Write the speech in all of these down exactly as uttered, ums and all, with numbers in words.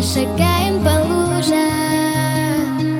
шагаем по лужам.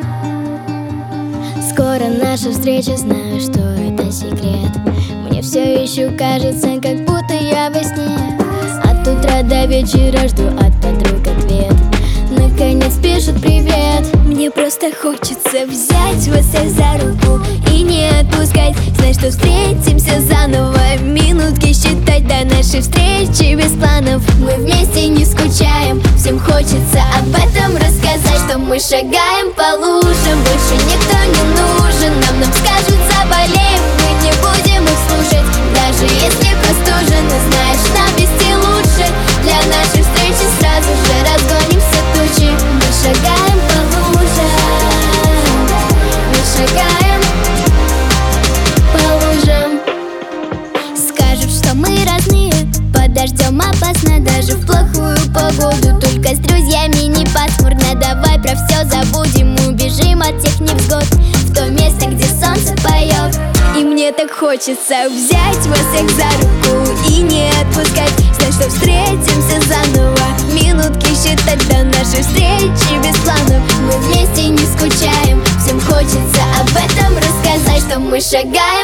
Скоро наша встреча, знаю, что это секрет. Мне все еще кажется, как будто я во сне. От утра до вечера жду от подруг ответ. Наконец пишут привет. Мне просто хочется взять вас всех за руку и не отпускать. Знать, что встретимся заново, минутки считать до нашей встречи без планов. Мы вместе не скучаем, всем хочется об этом рассказать. Что мы шагаем по лужам, больше никто не нужен. Нам нам скажут заболеем, мы не будем их слушать. Даже если простужены, знаешь, нам вести лучше. Для нашей встречи сразу же разгонимся тучи. Мы шагаем по лужам, мы шагаем по лужам. Скажут, что мы разные, подождем опасно даже в плохую погоду. Только с друзьями не пасмурно, давай про все забудем. Убежим от всех невзгод в то место, где солнце поет. И мне так хочется взять вас всех за руку и не отпускать. Знать, что встретимся заново, минутки считать до нашей встречи без планов. Мы вместе не скучаем, всем хочется об этом рассказать. Что мы шагаем